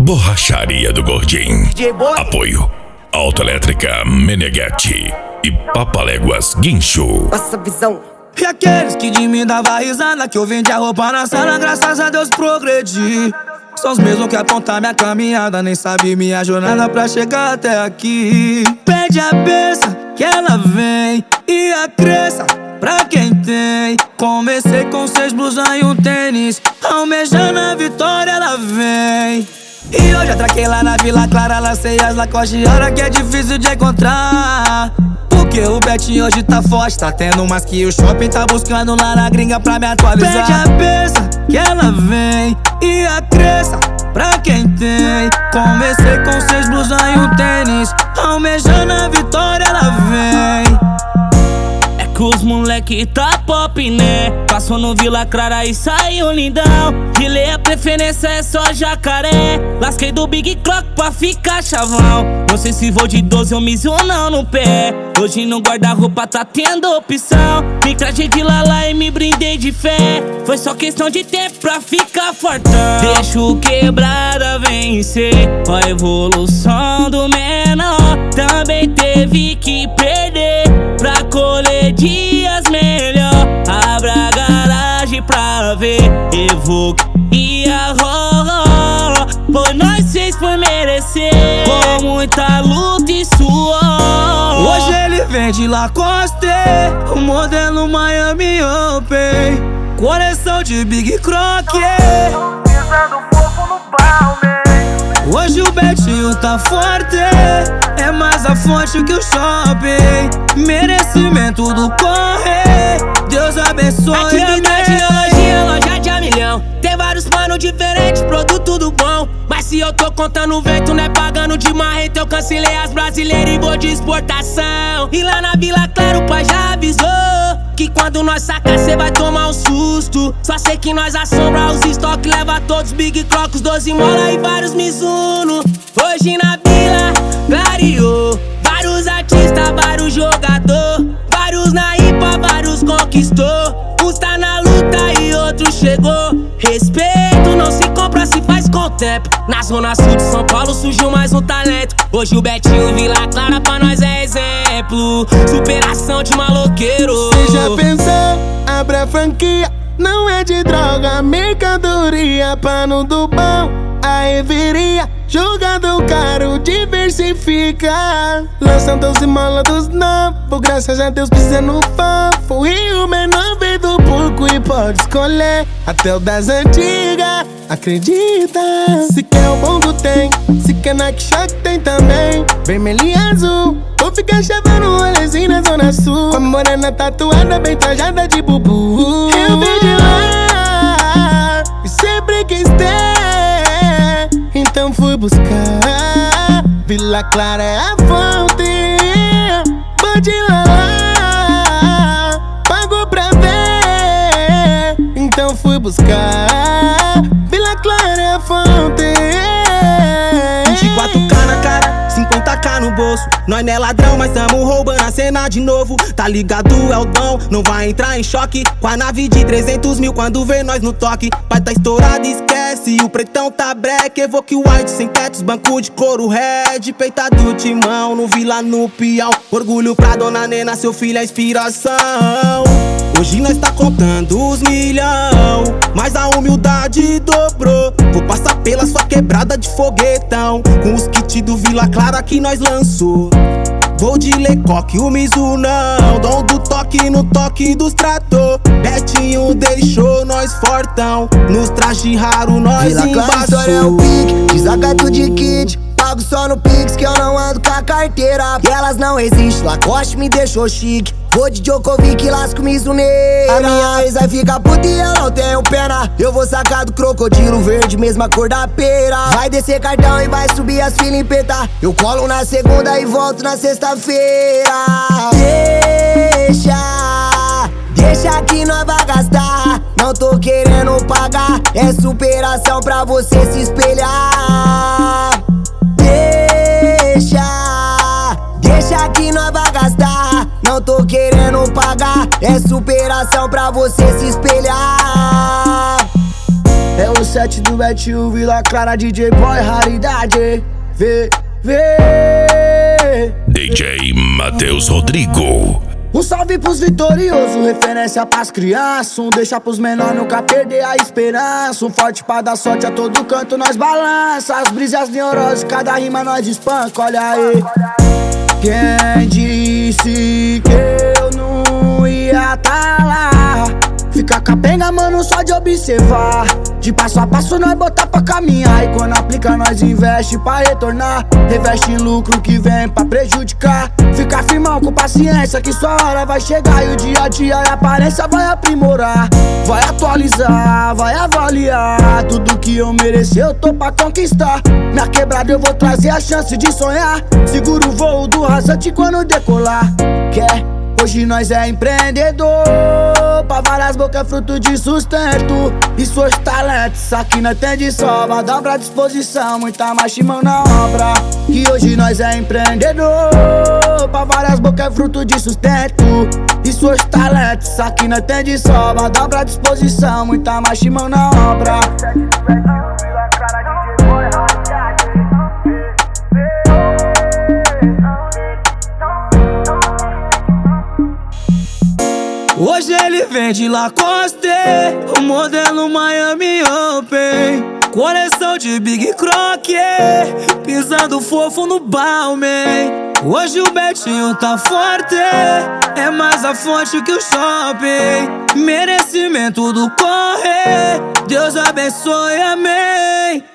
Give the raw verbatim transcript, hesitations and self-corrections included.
Borracharia do Gordinho. Apoio Autoelétrica Meneghetti e Papaléguas Guincho. Nossa visão. E aqueles que de mim dava risada, que eu vendi a roupa na sala, graças a Deus progredi. São os mesmos que apontam minha caminhada, nem sabem minha jornada pra chegar até aqui. Pede a benção que ela vem e a crença pra quem tem. Comecei com seis blusas e um tênis, almejando a vitória ela vem. E hoje atraquei lá na Vila Clara, lancei as Lacoste, hora que é difícil de encontrar. Porque o Betinho hoje tá forte, tá tendo mais que o shopping, tá buscando lá na gringa pra me atualizar. Pede a benção que ela vem e a crença pra quem tem. Comecei com seis blusas e um tênis, almejando a vitória ela vem. Os moleque tá pop, né? Passou no Vila Clara e saiu lindão. De lei a preferência é só jacaré. Lasquei do Big Croc pra ficar chavão. Não sei se vou de doze ou miso ou não no pé. Hoje no guarda-roupa tá tendo opção. Me traje de lala e me brindei de fé. Foi só questão de tempo pra ficar fortão. Deixo quebrada vencer. A evolução do menor também teve que perder pra colher dias melhor. Abra a garagem pra ver Evoque e a Roró. Por nós fez por merecer, com muita luta e suor. Hoje ele vem de Lacoste, o modelo Miami Open, coleção de Big Croc, pisando fofo no palme. Hoje o Betinho tá forte, é mais a fonte que o shopping. Merecimento do corre, Deus abençoe. Aqui é tecnologia, loja de a milhão. Tem vários panos diferentes, produto do bom. Mas se eu tô contando o vento, não é pagando de marreta. Eu cancelei as brasileiras e vou de exportação. E lá na Vila Clara o pai já avisou que quando nós sacar cê vai tomar um susto. Só sei que nós assombra os estoques, leva todos Big Crocs, doze mola e vários Mizuno. Hoje na Vila clareou, vários artistas, vários jogador, vários na ripa, vários conquistou. Uns tá na luta e outros chegou. Respeito não se compra, se faz com tempo. Na zona sul de São Paulo surgiu mais um talento. Hoje o Betinho Vila Clara pra nós é exemplo. Superação de maloqueiro. Cê já pensou? Abre a franquia. Não é de droga, mercadoria. Pano do bom, a reveria. Jogador caro, diversifica. Lançando doze mola dos novos. Graças a Deus pisa no fofo. E o menor veio do porco e pode escolher até o das antigas. Acredita, se quer o bongo tem, se quer Nike Shock tem também. Vermelho e azul, vou ficar chavando um rolezinho na zona sul. Com a morena tatuada, bem trajada de bubu. Eu vim de lá e sempre quis ter, então fui buscar. Vila Clara é a fonte, vou de lá, pago pra ver, então fui buscar. Vila Clara é a fonte. vinte e quatro K na cara, cinquenta K no bolso. Nós não é ladrão, mas tamo roubando a cena de novo. Tá ligado, é o dom, não vai entrar em choque com a nave de trezentos mil quando vê nós no toque. Pai tá estourado, esquece, o pretão tá breque. Evoque white sem tetos, banco de couro red. Peitado timão, no Vila no Piau. Orgulho pra dona Nena, seu filho é inspiração. Hoje nós tá contando os milhão, mas a humildade dobrou. Vou passar pela sua quebrada de foguetão, com os kits do Vila Clara que nós lançou. Vou de Lecoque, o Mizunão, dom do toque no toque dos trator. Betinho deixou nós fortão, nos traje raro nós Vila Clara, história é o pique, desacato de kid. Pago só no Pix que eu não ando com a carteira. E elas não existem, Lacoste me deixou chique. Vou de Djokovic, lasco Mizuneira. A minha ex vai ficar puta e eu não tenho pena. Eu vou sacar do crocodilo verde, mesma cor da pera. Vai descer cartão e vai subir as filas em peta. Eu colo na segunda e volto na sexta-feira. Deixa, deixa que nós vai gastar. Não tô querendo pagar, é superação pra você se espelhar. Deixa, deixa que nós vai gastar. Não tô querendo pagar, é superação pra você se espelhar. É o set do Betinho, Vila Clara, D J Boy, raridade. Vê, vê. D J Matheus Rodrigo. Um salve pros vitoriosos, referência pras crianças. Um deixa pros menores nunca perder a esperança. Um forte pra dar sorte a todo canto, nós balança. As brisas neuroses, cada rima nós espanca, olha aí. Quem disse que eu não ia tá lá? Fica capenga, mano, só de observar. De passo a passo nós botar pra caminhar. E quando aplica nós investe pra retornar. Reveste em lucro que vem pra prejudicar. Fica firmão com paciência que sua hora vai chegar. E o dia a dia e a aparência vai aprimorar. Vai atualizar, vai avaliar. Tudo que eu mereci eu tô pra conquistar. Minha quebrada eu vou trazer a chance de sonhar. Segura o voo do rasante quando decolar. Quer? Hoje nós é empreendedor. Pra várias bocas é fruto de sustento. E seus talentos, isso aqui não tem de sobra. Dobra a disposição, muita mais mão na obra. Que hoje nós é empreendedor. Pra várias bocas é fruto de sustento. E seus talentos, isso aqui não tem de sobra. Dobra a disposição, muita mais mão na obra. Hoje ele vende Lacoste, o modelo Miami Open. Coleção de Big Croc, pisando fofo no Balmain. Hoje o Betinho tá forte, é mais a fonte que o shopping. Merecimento do corre, Deus abençoe, amém.